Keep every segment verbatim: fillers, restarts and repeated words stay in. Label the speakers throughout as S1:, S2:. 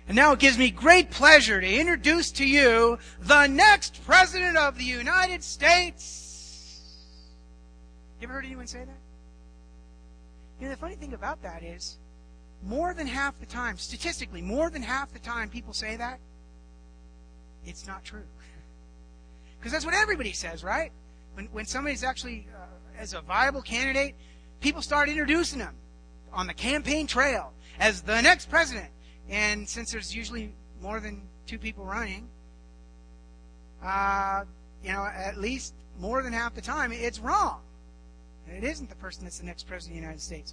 S1: And now it gives me great pleasure to introduce to you the next President of the United States. You ever heard anyone say that? You know, the funny thing about that is, more than half the time, statistically, more than half the time people say that, it's not true. Because that's what everybody says, right? When, when somebody's actually, uh, as a viable candidate, people start introducing them on the campaign trail as the next president. And since there's usually more than two people running, uh, you know, at least more than half the time, it's wrong. It isn't the person that's the next president of the United States.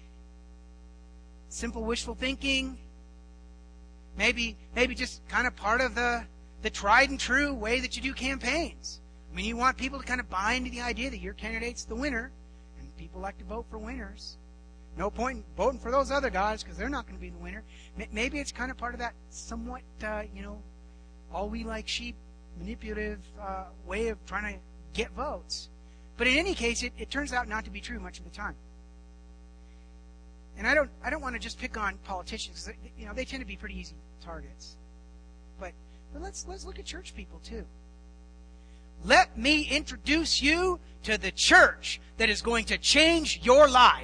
S1: Simple wishful thinking, maybe maybe just kind of part of the, the tried and true way that you do campaigns. I mean, you want people to kind of buy into the idea that your candidate's the winner, and people like to vote for winners. No point in voting for those other guys because they're not going to be the winner. Maybe it's kind of part of that somewhat, uh, you know, all we like sheep, manipulative uh, way of trying to get votes. But in any case, it, it turns out not to be true much of the time. And I don't, I don't want to just pick on politicians because you know they tend to be pretty easy targets. But, but let's let's look at church people too. Let me introduce you to the church that is going to change your life.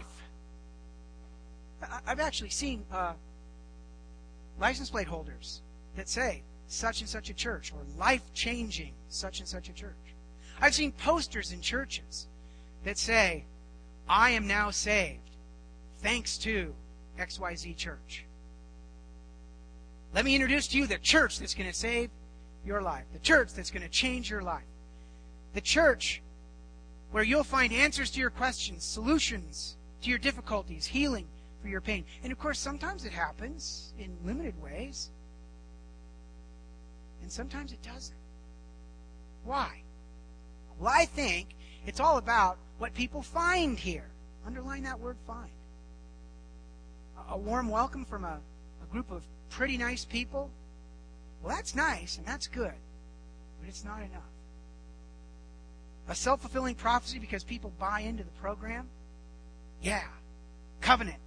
S1: I've actually seen uh, license plate holders that say such and such a church or life-changing such and such a church. I've seen posters in churches that say, I am now saved thanks to X Y Z church. Let me introduce to you the church that's going to save your life, the church that's going to change your life, the church where you'll find answers to your questions, solutions to your difficulties, healing for your pain. And of course, sometimes it happens in limited ways. And sometimes it doesn't. Why? Well, I think it's all about what people find here. Underline that word find. A warm welcome from a, a group of pretty nice people. Well, that's nice and that's good. But it's not enough. A self-fulfilling prophecy because people buy into the program. Yeah. Covenant.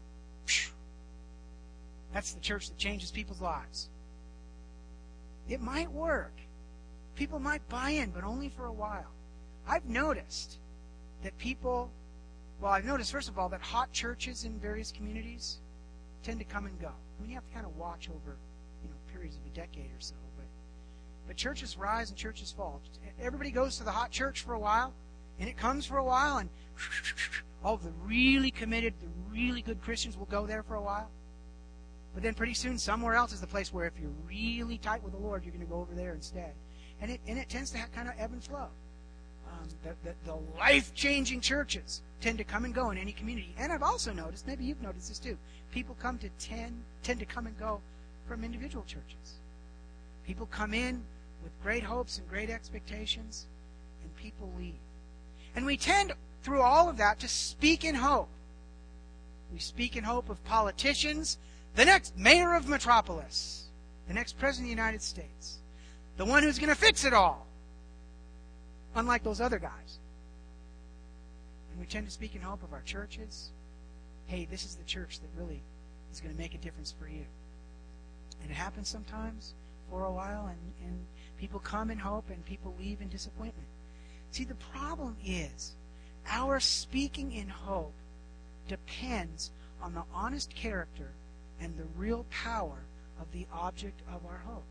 S1: That's the church that changes people's lives. It might work. People might buy in, but only for a while. I've noticed that people, well, I've noticed, first of all, that hot churches in various communities tend to come and go. I mean, you have to kind of watch over, you know, periods of a decade or so. But, but churches rise and churches fall. Everybody goes to the hot church for a while, and it comes for a while, and all the really committed, the really good Christians will go there for a while. But then pretty soon somewhere else is the place where if you're really tight with the Lord, you're going to go over there instead. And it and it tends to have kind of ebb and flow. Um, the, the, the life-changing churches tend to come and go in any community. And I've also noticed, maybe you've noticed this too, people come to tend, tend to come and go from individual churches. People come in with great hopes and great expectations, and people leave. And we tend, through all of that, to speak in hope. We speak in hope of politicians, the next mayor of Metropolis, the next president of the United States, the one who's going to fix it all, unlike those other guys. And we tend to speak in hope of our churches. Hey, this is the church that really is going to make a difference for you. And it happens sometimes for a while, and, and people come in hope and people leave in disappointment. See, the problem is our speaking in hope depends on the honest character and the real power of the object of our hope.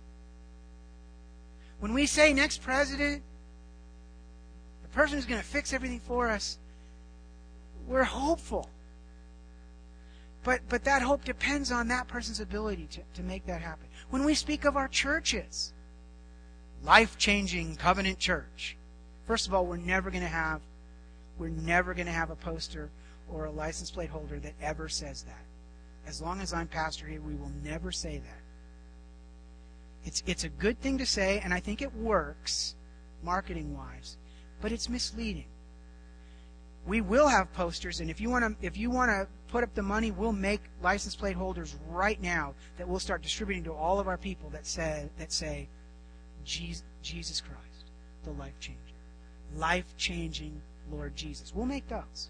S1: When we say next president, the person who's going to fix everything for us, we're hopeful. But but that hope depends on that person's ability to, to make that happen. When we speak of our churches, life-changing covenant church, first of all, we're never going to have we're never going to have a poster or a license plate holder that ever says that. As long as I'm pastor here, we will never say that. It's it's a good thing to say, and I think it works marketing-wise, but it's misleading. We will have posters, and if you want to if you want to put up the money, we'll make license plate holders right now that we'll start distributing to all of our people that say that say Jesus, Jesus Christ, the life changer, life-changing Lord Jesus. We'll make those.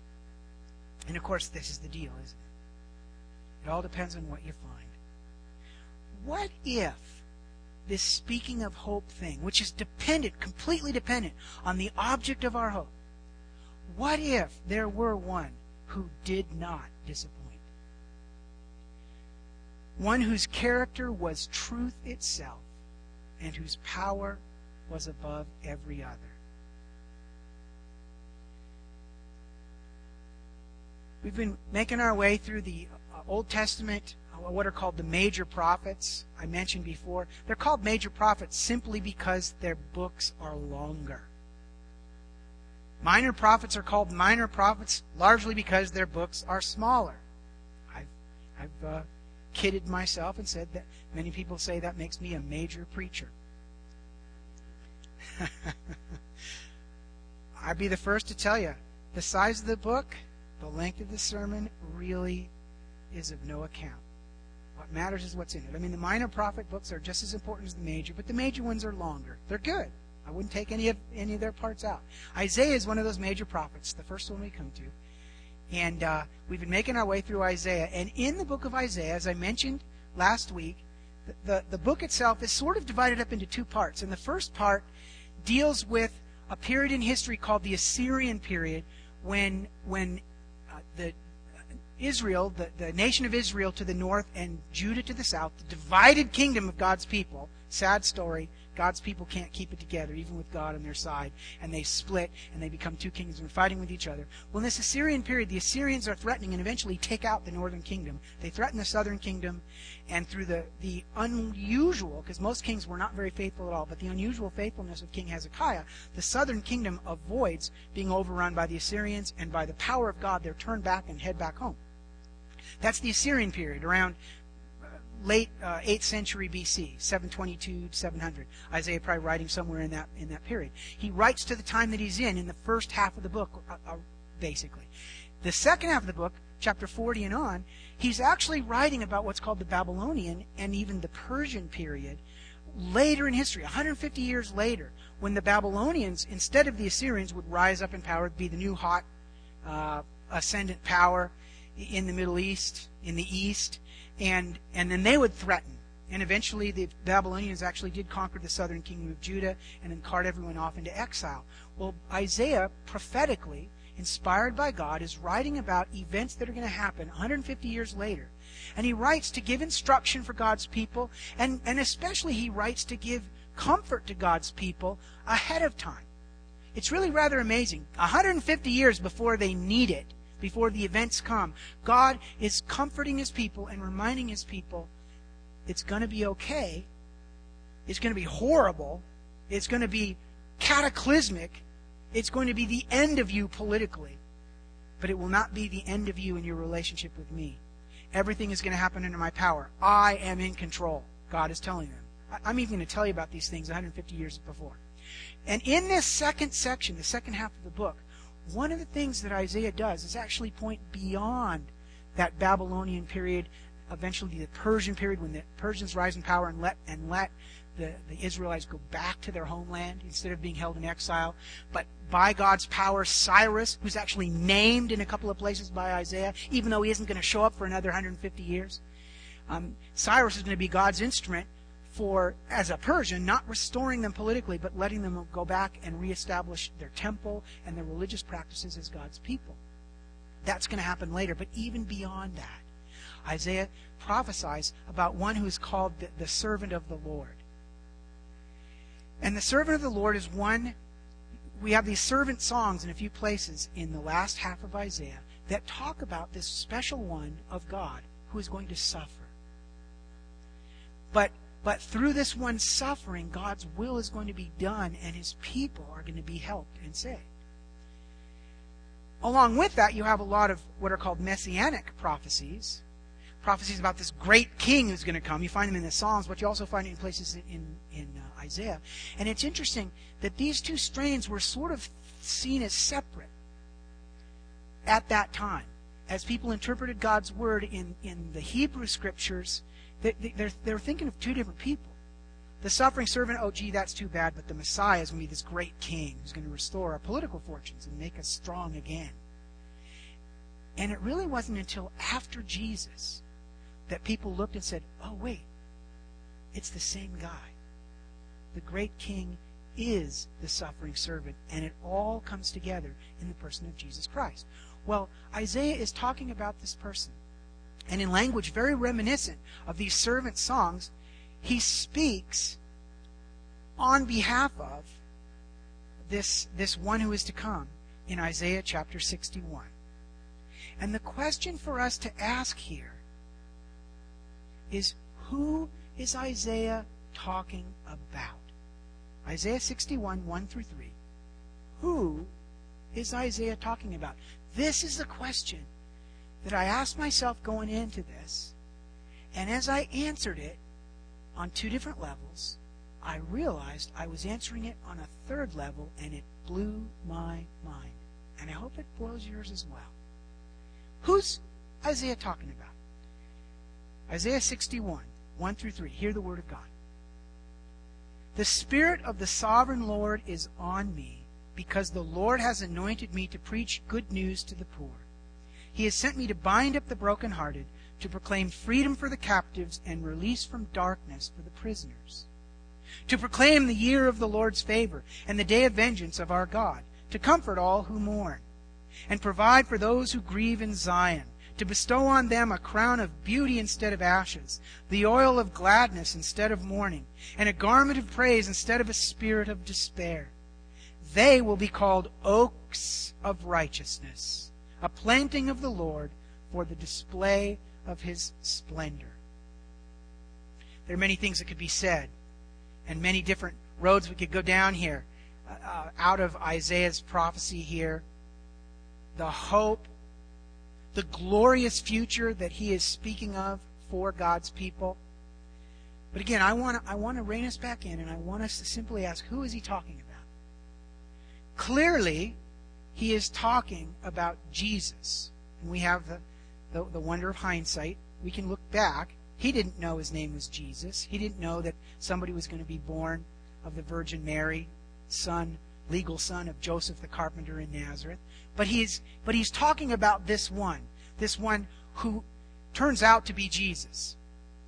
S1: And of course, this is the deal, isn't it? It all depends on what you find. what if this speaking of hope thing, which is dependent, completely dependent on the object of our hope, what if there were one who did not disappoint? One whose character was truth itself and whose power was above every other. We've been making our way through the Old Testament, what are called the major prophets. I mentioned before. They're called major prophets simply because their books are longer. Minor prophets are called minor prophets largely because their books are smaller. I've, I've uh, kidded myself and said that many people say that makes me a major preacher. I'd be the first to tell you, the size of the book, the length of the sermon really is of no account. What matters is what's in it. I mean, the minor prophet books are just as important as the major, but the major ones are longer. They're good. I wouldn't take any of any of their parts out. Isaiah is one of those major prophets, the first one we come to. And uh, we've been making our way through Isaiah. And in the book of Isaiah, as I mentioned last week, the, the, the book itself is sort of divided up into two parts. And the first part deals with a period in history called the Assyrian period, when when uh, the Israel, the, the nation of Israel to the north and Judah to the south, the divided kingdom of God's people, sad story, God's people can't keep it together, even with God on their side, and they split, and they become two kingdoms and are fighting with each other. Well, in this Assyrian period, the Assyrians are threatening and eventually take out the northern kingdom. They threaten the southern kingdom, and through the, the unusual, because most kings were not very faithful at all, but the unusual faithfulness of King Hezekiah, the southern kingdom avoids being overrun by the Assyrians, and by the power of God, they're turned back and head back home. That's the Assyrian period, around late uh, eighth century B C, seven twenty-two to seven hundred. Isaiah probably writing somewhere in that in that period. He writes to the time that he's in, in the first half of the book, uh, uh, basically. The second half of the book, chapter forty and on, he's actually writing about what's called the Babylonian and even the Persian period, later in history, one hundred fifty years later, when the Babylonians, instead of the Assyrians, would rise up in power, be the new hot uh, ascendant power in the Middle East, in the East, and and then they would threaten. And eventually the Babylonians actually did conquer the southern kingdom of Judah and then cart everyone off into exile. Well, Isaiah, prophetically, inspired by God, is writing about events that are going to happen one hundred fifty years later. And he writes to give instruction for God's people, and, and especially he writes to give comfort to God's people ahead of time. It's really rather amazing. one hundred fifty years before they need it, before the events come, God is comforting his people and reminding his people it's going to be okay. It's going to be horrible. It's going to be cataclysmic. It's going to be the end of you politically. But it will not be the end of you in your relationship with me. Everything is going to happen under my power. I am in control. God is telling them. I'm even going to tell you about these things one hundred fifty years before. And in this second section, the second half of the book, one of the things that Isaiah does is actually point beyond that Babylonian period, eventually the Persian period, when the Persians rise in power and let and let the, the Israelites go back to their homeland instead of being held in exile. But by God's power, Cyrus, who's actually named in a couple of places by Isaiah, even though he isn't going to show up for another one hundred fifty years, um, Cyrus is going to be God's instrument for, as a Persian, not restoring them politically, but letting them go back and reestablish their temple and their religious practices as God's people. That's going to happen later, but even beyond that, Isaiah prophesies about one who is called the, the servant of the Lord. And the servant of the Lord is one, we have these servant songs in a few places in the last half of Isaiah that talk about this special one of God who is going to suffer. But But through this one suffering, God's will is going to be done, and his people are going to be helped and saved. Along with that, you have a lot of what are called messianic prophecies. Prophecies about this great king who's going to come. You find them in the Psalms, but you also find it in places in, in uh, Isaiah. And it's interesting that these two strains were sort of seen as separate at that time. As people interpreted God's word in, in the Hebrew scriptures, They, they're, they're thinking of two different people. The suffering servant, oh gee, that's too bad, but the Messiah is going to be this great king who's going to restore our political fortunes and make us strong again. And it really wasn't until after Jesus that people looked and said, oh wait, It's the same guy. The great king is the suffering servant, and it all comes together in the person of Jesus Christ. Well, Isaiah is talking about this person. And in language very reminiscent of these servant songs, he speaks on behalf of this, this one who is to come in Isaiah chapter sixty-one. And the question for us to ask here is, who is Isaiah talking about? Isaiah sixty-one, one through three. Who is Isaiah talking about? This is the question that I asked myself going into this. And as I answered it on two different levels, I realized I was answering it on a third level, and it blew my mind. And I hope it blows yours as well. Who's Isaiah talking about? Isaiah sixty-one, one through three. Hear the word of God. The Spirit of the Sovereign Lord is on me, because the Lord has anointed me to preach good news to the poor. He has sent me to bind up the brokenhearted, to proclaim freedom for the captives and release from darkness for the prisoners, to proclaim the year of the Lord's favor and the day of vengeance of our God, to comfort all who mourn, and provide for those who grieve in Zion, to bestow on them a crown of beauty instead of ashes, the oil of gladness instead of mourning, and a garment of praise instead of a spirit of despair. They will be called oaks of righteousness, a planting of the Lord for the display of His splendor. There are many things that could be said, and many different roads we could go down here, uh, out of Isaiah's prophecy here. The hope, the glorious future that he is speaking of for God's people. But again, I want to I want to rein us back in, and I want us to simply ask, who is he talking about? Clearly, he is talking about Jesus. And we have the, the, the wonder of hindsight. We can look back. He didn't know his name was Jesus. He didn't know that somebody was going to be born of the Virgin Mary, son, legal son of Joseph the carpenter in Nazareth. But he's, but he's talking about this one, this one who turns out to be Jesus.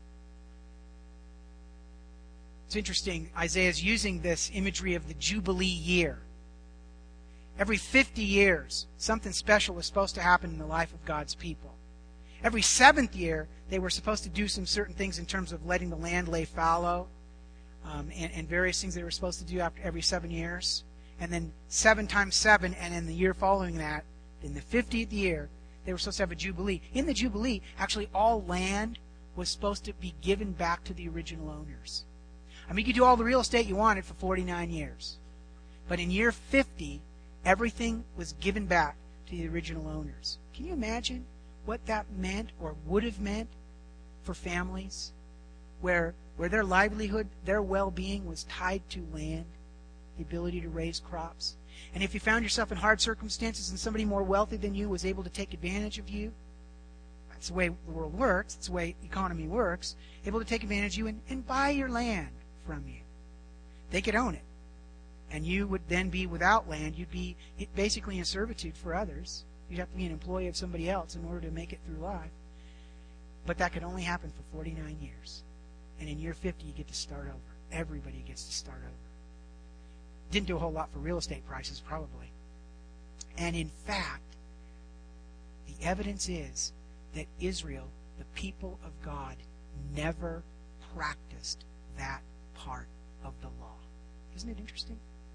S1: It's interesting, Isaiah is using this imagery of the Jubilee year. Every fifty years, something special was supposed to happen in the life of God's people. Every seventh year, they were supposed to do some certain things in terms of letting the land lay fallow, um, and, and various things they were supposed to do after every seven years. And then seven times seven, and in the year following that, in the fiftieth year, they were supposed to have a Jubilee. In the Jubilee, actually all land was supposed to be given back to the original owners. I mean, you could do all the real estate you wanted for forty-nine years. But in year fifty, everything was given back to the original owners. Can you imagine what that meant or would have meant for families where, where their livelihood, their well-being was tied to land, the ability to raise crops? And if you found yourself in hard circumstances and somebody more wealthy than you was able to take advantage of you, that's the way the world works, that's the way the economy works, able to take advantage of you and, and buy your land from you. They could own it. And you would then be without land. You'd be basically in servitude for others. You'd have to be an employee of somebody else in order to make it through life. But that could only happen for forty-nine years. And in year fifty, you get to start over. Everybody gets to start over. Didn't do a whole lot for real estate prices, probably. And in fact, the evidence is that Israel, the people of God, never practiced that part of the law. Isn't it interesting?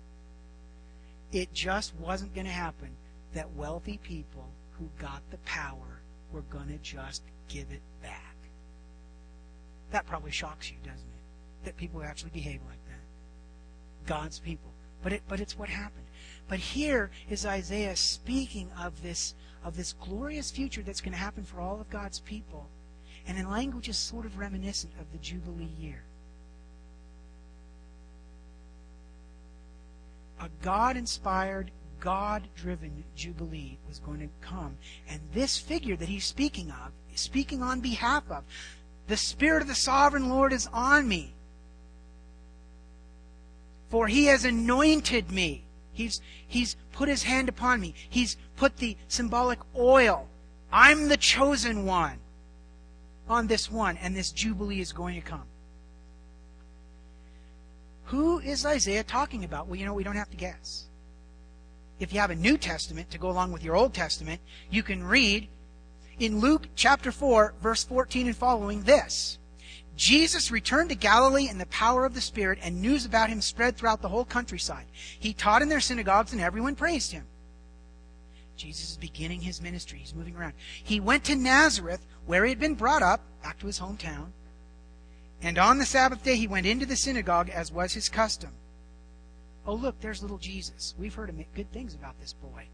S1: It just wasn't going to happen that wealthy people who got the power were going to just give it back. That probably shocks you, doesn't it? That people actually behave like that. God's people. But it but it's what happened. But here is Isaiah speaking of this of this glorious future that's going to happen for all of God's people. And in language is sort of reminiscent of the Jubilee year. A God-inspired, God-driven Jubilee was going to come. And this figure that he's speaking of, is speaking on behalf of, the Spirit of the Sovereign Lord is on me. For he has anointed me. He's, he's put his hand upon me. He's put the symbolic oil. I'm the chosen one on this one, and this Jubilee is going to come. Who is Isaiah talking about? Well, you know, we don't have to guess. If you have a New Testament to go along with your Old Testament, you can read in Luke chapter four, verse fourteen and following this. Jesus returned to Galilee in the power of the Spirit, and news about him spread throughout the whole countryside. He taught in their synagogues, and everyone praised him. Jesus is beginning his ministry. He's moving around. He went to Nazareth, where he had been brought up, back to his hometown. And on the Sabbath day he went into the synagogue, as was his custom. Oh, look, there's little Jesus. We've heard good things about this boy.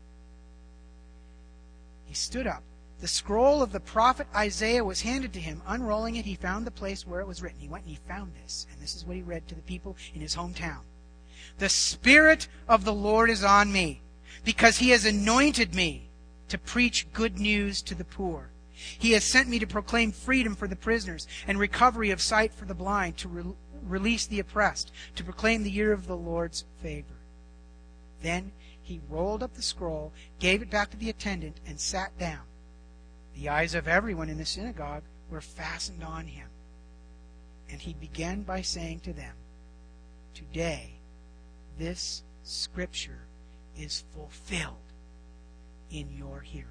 S1: He stood up. The scroll of the prophet Isaiah was handed to him. Unrolling it, he found the place where it was written. He went and he found this, and this is what he read to the people in his hometown. The Spirit of the Lord is on me, because he has anointed me to preach good news to the poor. He has sent me to proclaim freedom for the prisoners and recovery of sight for the blind, to re- release the oppressed, to proclaim the year of the Lord's favor. Then he rolled up the scroll, gave it back to the attendant, and sat down. The eyes of everyone in the synagogue were fastened on him. And he began by saying to them, "Today, this scripture is fulfilled in your hearing."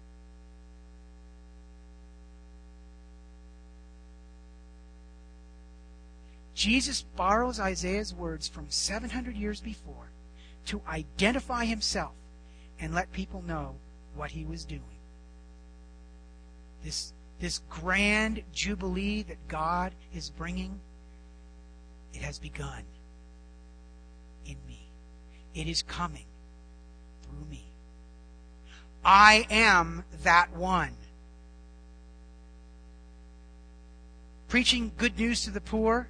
S1: Jesus borrows Isaiah's words from seven hundred years before to identify himself and let people know what he was doing. This, this grand jubilee that God is bringing, it has begun in me. It is coming through me. I am that one. Preaching good news to the poor.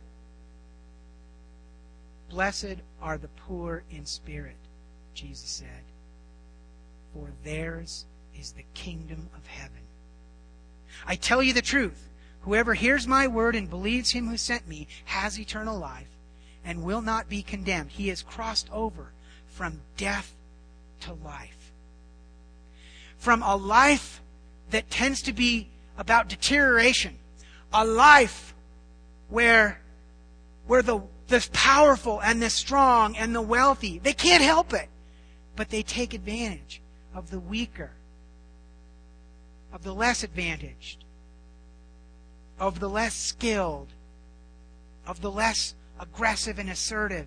S1: Blessed are the poor in spirit, Jesus said, for theirs is the kingdom of heaven. I tell you the truth, whoever hears my word and believes him who sent me has eternal life and will not be condemned. He has crossed over from death to life. From a life that tends to be about deterioration, a life where, where the the powerful and the strong and the wealthy, they can't help it, but they take advantage of the weaker, of the less advantaged, of the less skilled, of the less aggressive and assertive,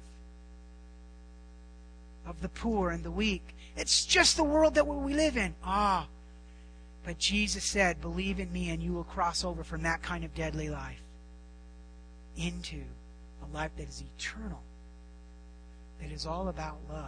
S1: of the poor and the weak. It's just the world that we live in. Ah, but Jesus said, believe in me and you will cross over from that kind of deadly life into a life that is eternal, that is all about love.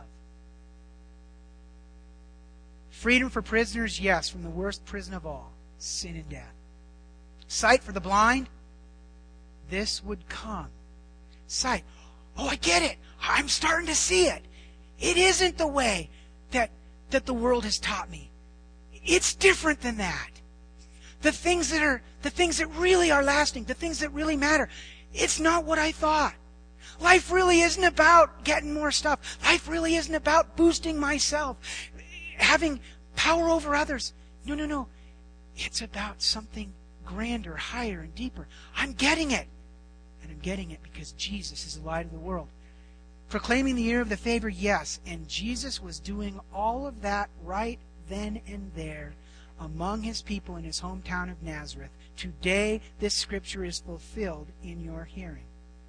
S1: Freedom for prisoners, yes, from the worst prison of all, sin and death. Sight for the blind, this would come. Sight. Oh, I get it. I'm starting to see it. It isn't the way that, that the world has taught me. It's different than that. The things that are, the things that really are lasting, the things that really matter, it's not what I thought. Life really isn't about getting more stuff. Life really isn't about boosting myself, having power over others. No, no, no. It's about something grander, higher, and deeper. I'm getting it. And I'm getting it because Jesus is the light of the world. Proclaiming the year of the favor, yes. And Jesus was doing all of that right then and there among his people in his hometown of Nazareth. Today, this scripture is fulfilled in your hearing.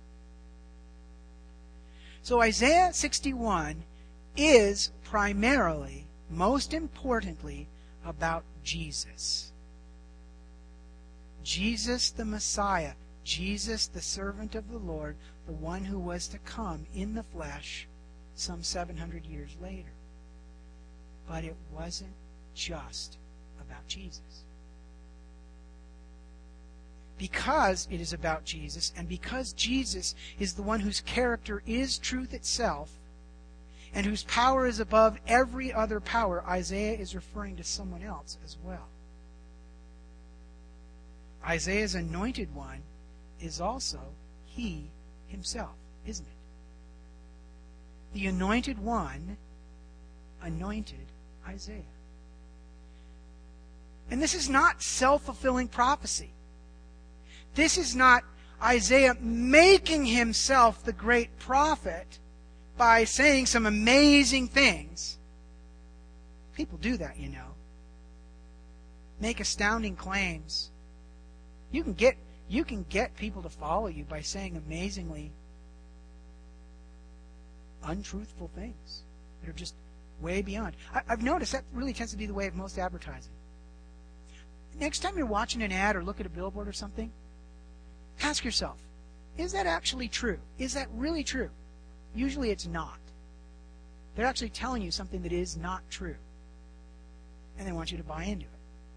S1: So Isaiah sixty-one is primarily, most importantly, about Jesus. Jesus the Messiah, Jesus the servant of the Lord, the one who was to come in the flesh some seven hundred years later. But it wasn't just about Jesus. Because it is about Jesus, and because Jesus is the one whose character is truth itself, and whose power is above every other power, Isaiah is referring to someone else as well. Isaiah's anointed one is also he himself, isn't it? The anointed one anointed Isaiah. And this is not self-fulfilling prophecy. This is not Isaiah making himself the great prophet by saying some amazing things. People do that, you know. Make astounding claims. You can get you can get people to follow you by saying amazingly untruthful things that are just way beyond. I, I've noticed that really tends to be the way of most advertising. Next time you're watching an ad or look at a billboard or something, ask yourself, is that actually true? Is that really true? Usually it's not. They're actually telling you something that is not true. And they want you to buy into it.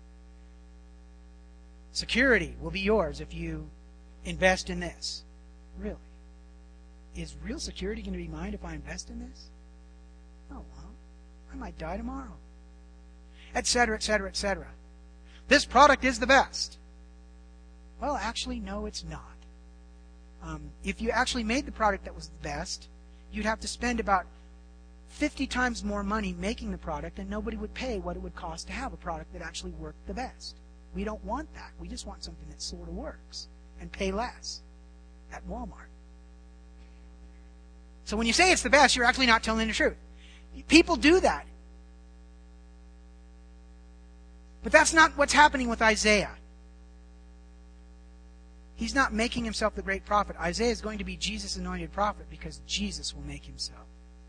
S1: Security will be yours if you invest in this. Really? Is real security going to be mine if I invest in this? Oh, well, I might die tomorrow. Etc., et cetera, et cetera. This product is the best. Well, actually, no, it's not. Um, if you actually made the product that was the best, you'd have to spend about fifty times more money making the product, and nobody would pay what it would cost to have a product that actually worked the best. We don't want that. We just want something that sort of works and pay less at Walmart. So when you say it's the best, you're actually not telling the truth. People do that. But that's not what's happening with Isaiah. He's not making himself the great prophet. Isaiah is going to be Jesus' anointed prophet because Jesus will make himself.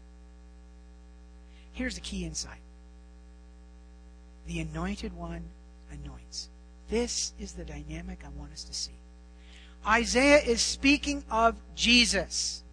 S1: Here's the key insight. The anointed one anoints. This is the dynamic I want us to see. Isaiah is speaking of Jesus.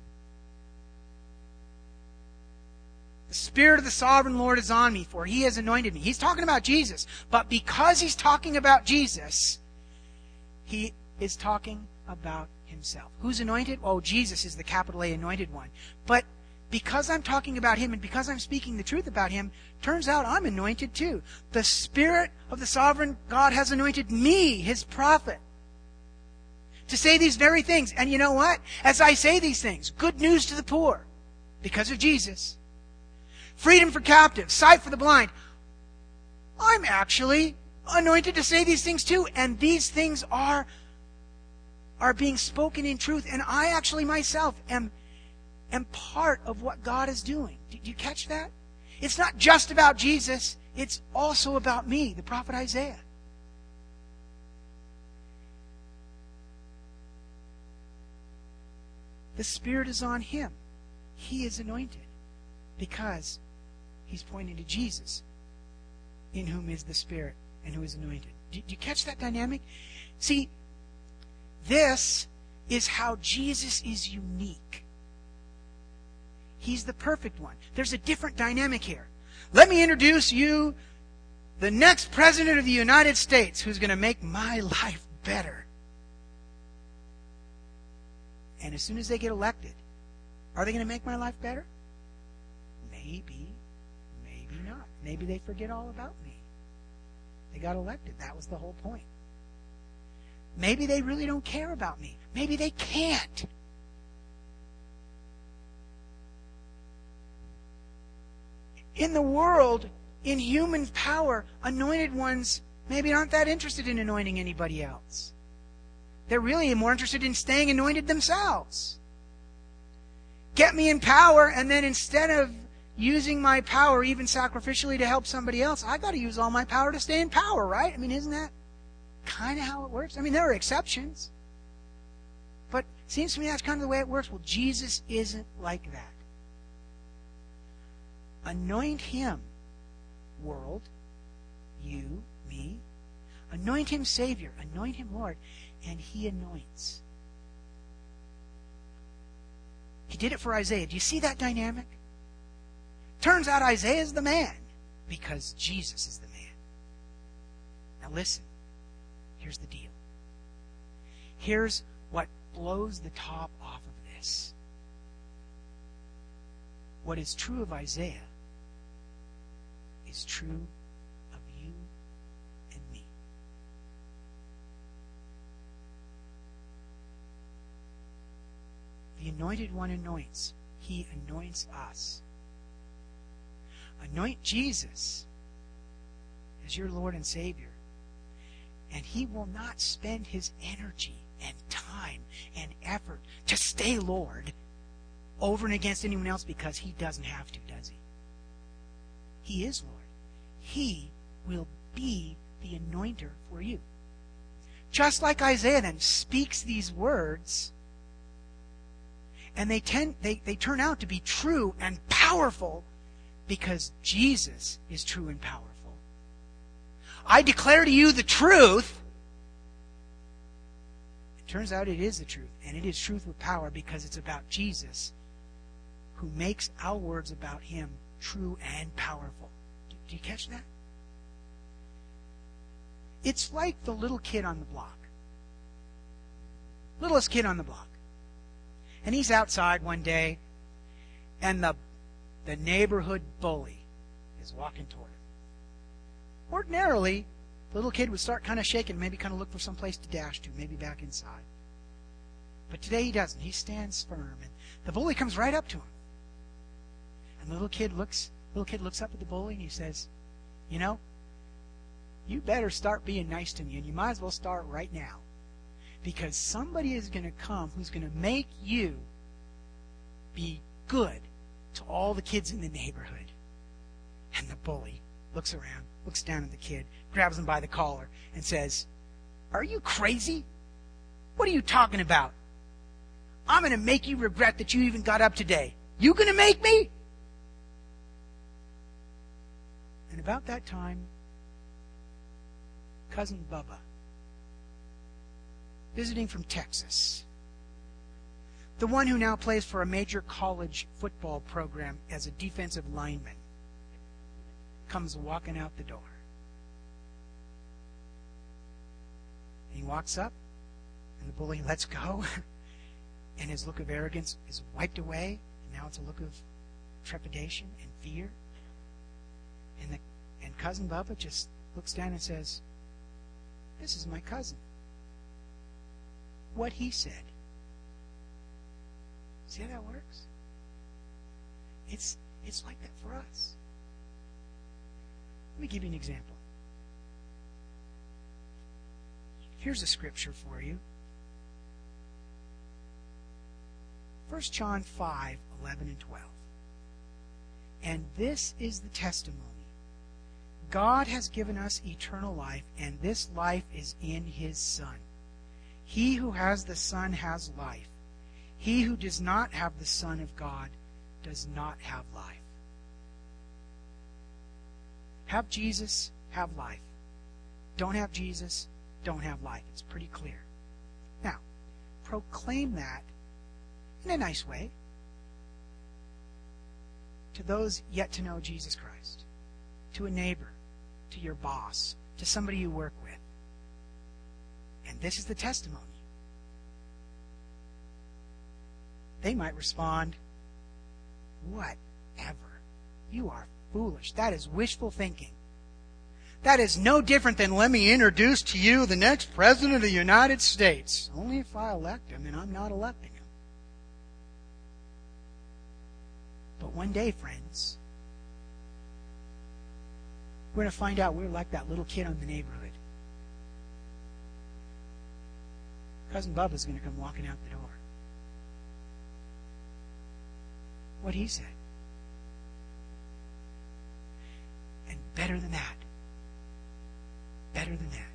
S1: The Spirit of the Sovereign Lord is on me, for He has anointed me. He's talking about Jesus. But because He's talking about Jesus, He is talking about Himself. Who's anointed? Oh, Jesus is the capital A anointed one. But because I'm talking about Him and because I'm speaking the truth about Him, turns out I'm anointed too. The Spirit of the Sovereign God has anointed me, His prophet, to say these very things. And you know what? As I say these things, good news to the poor, because of Jesus. Freedom for captives, sight for the blind. I'm actually anointed to say these things too. And these things are, are being spoken in truth. And I actually myself am, am part of what God is doing. Did you catch that? It's not just about Jesus. It's also about me, the prophet Isaiah. The Spirit is on him. He is anointed because he's pointing to Jesus, in whom is the Spirit and who is anointed. Did you catch that dynamic? See, this is how Jesus is unique. He's the perfect one. There's a different dynamic here. Let me introduce you the next President of the United States who's going to make my life better. And as soon as they get elected, are they going to make my life better? Maybe. Maybe not. Maybe they forget all about me. They got elected. That was the whole point. Maybe they really don't care about me. Maybe they can't. In the world, in human power, anointed ones maybe aren't that interested in anointing anybody else. They're really more interested in staying anointed themselves. Get me in power, and then instead of using my power even sacrificially to help somebody else, I've got to use all my power to stay in power, right? I mean, isn't that kind of how it works? I mean, there are exceptions. But it seems to me that's kind of the way it works. Well, Jesus isn't like that. Anoint Him, world, you, me. Anoint Him Savior. Anoint Him Lord. And He anoints. He did it for Isaiah. Do you see that dynamic? Turns out Isaiah is the man because Jesus is the man. Now listen. Here's the deal. Here's what blows the top off of this. What is true of Isaiah is true of you and me. The anointed one anoints. He anoints us. Anoint Jesus as your Lord and Savior, and He will not spend His energy and time and effort to stay Lord over and against anyone else because he doesn't have to, does he? He is Lord. He will be the anointer for you. Just like Isaiah then speaks these words, and they tend they, they turn out to be true and powerful because Jesus is true and powerful. I declare to you the truth. It turns out it is the truth, and it is truth with power because it's about Jesus, who makes our words about him true and powerful. Do, do you catch that? It's like the little kid on the block. Littlest kid on the block. And he's outside one day, and the, the neighborhood bully is walking toward him. Ordinarily, the little kid would start kind of shaking, maybe kind of look for some place to dash to, maybe back inside. But today he doesn't. He stands firm, and the bully comes right up to him. And the little kid looks, little kid looks up at the bully, and he says, "You know, you better start being nice to me, and you might as well start right now. Because somebody is going to come who's going to make you be good to all the kids in the neighborhood." And the bully looks around, looks down at the kid, grabs him by the collar, and says, "Are you crazy? What are you talking about? I'm going to make you regret that you even got up today. You going to make me?" And about that time, Cousin Bubba, visiting from Texas, the one who now plays for a major college football program as a defensive lineman, comes walking out the door. He walks up, and the bully lets go, and his look of arrogance is wiped away, and now it's a look of trepidation and fear. And the and Cousin Bubba just looks down and says, "This is my cousin. What he said." See how that works? It's it's like that for us. Let me give you an example. Here's a scripture for you. First John five, eleven and twelve. "And this is the testimony. God has given us eternal life, and this life is in his Son. He who has the Son has life. He who does not have the Son of God does not have life." Have Jesus, have life. Don't have Jesus, don't have life. It's pretty clear. Now, proclaim that in a nice way to those yet to know Jesus Christ, to a neighbor, to your boss, to somebody you work with. And this is the testimony. They might respond, "Whatever. You are foolish. That is wishful thinking. That is no different than, let me introduce to you the next President of the United States. Only if I elect him, and I'm not electing him." But one day, friends, we're going to find out we're like that little kid in the neighborhood. Cousin Bubba's going to come walking out the door. What he said. And better than that, better than that,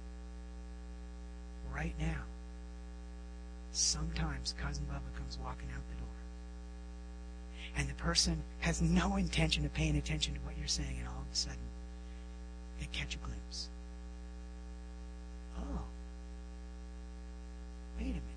S1: right now, sometimes Cousin Bubba comes walking out the door. And the person has no intention of paying attention to what you're saying, and all of a sudden, they catch a glimpse. Oh, wait a minute.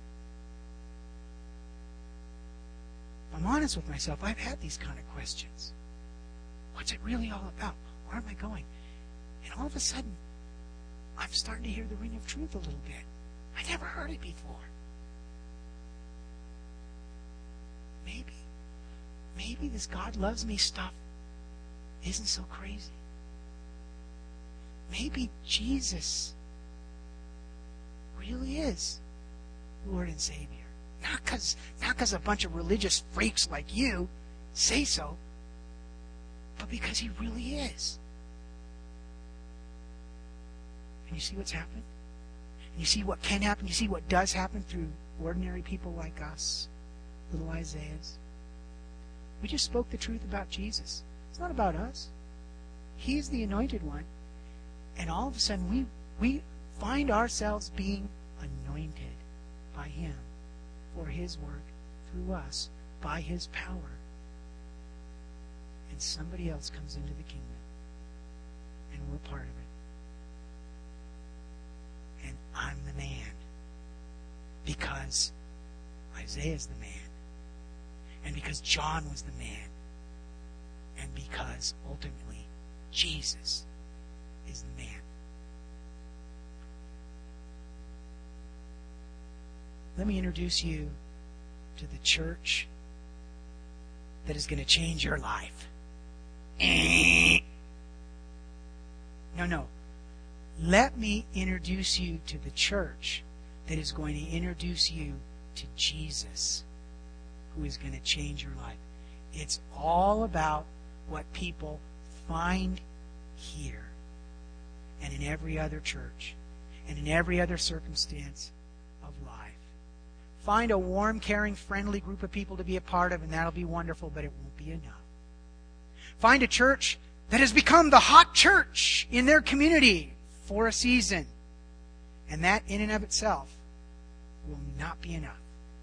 S1: If I'm honest with myself, I've had these kind of questions. What's it really all about? Where am I going? And all of a sudden, I'm starting to hear the ring of truth a little bit. I never heard it before. Maybe, maybe this God loves me stuff isn't so crazy. Maybe Jesus really is Lord and Savior. Not because not because a bunch of religious freaks like you say so, but because he really is. And you see what's happened? You see what can happen. You see what does happen through ordinary people like us, little Isaiahs. We just spoke the truth about Jesus. It's not about us. He's the anointed one. And all of a sudden we, we find ourselves being anointed by him for his work through us, by his power. And somebody else comes into the kingdom. And we're part of it. And I'm the man. Because Isaiah's the man. And because John was the man. And because ultimately Jesus is the man. Let me introduce you to the church that is going to change your life. No, no. Let me introduce you to the church that is going to introduce you to Jesus, who is going to change your life. It's all about what people find here and in every other church and in every other circumstance of life. Find a warm, caring, friendly group of people to be a part of, and that'll be wonderful, but it won't be enough. Find a church that has become the hot church in their community for a season, and that in and of itself will not be enough.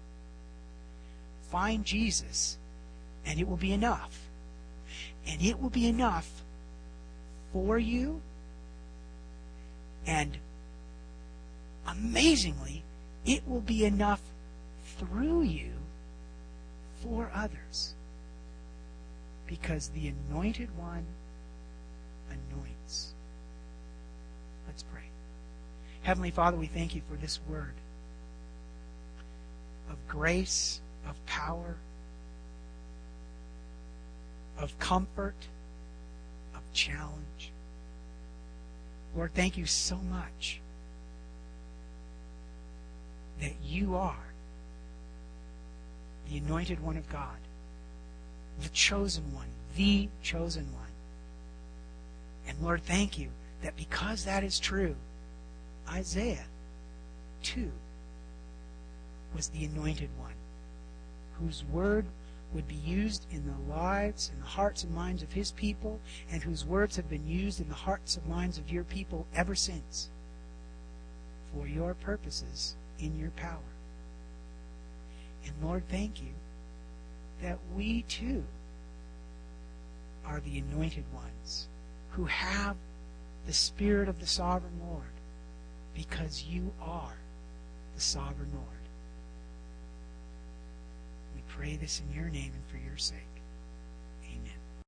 S1: Find Jesus, and it will be enough. And it will be enough for you, and amazingly, it will be enough through you for others. Because the anointed one anoints. Let's pray. Heavenly Father, we thank you for this word of grace, of power, of comfort, of challenge. Lord, thank you so much that you are the anointed one of God, the chosen one, the chosen one. And Lord, thank you that because that is true, Isaiah, too, was the anointed one, whose word would be used in the lives and the hearts and minds of his people, and whose words have been used in the hearts and minds of your people ever since, for your purposes in your power. And Lord, thank you that we too are the anointed ones who have the Spirit of the Sovereign Lord, because you are the Sovereign Lord. We pray this in your name and for your sake.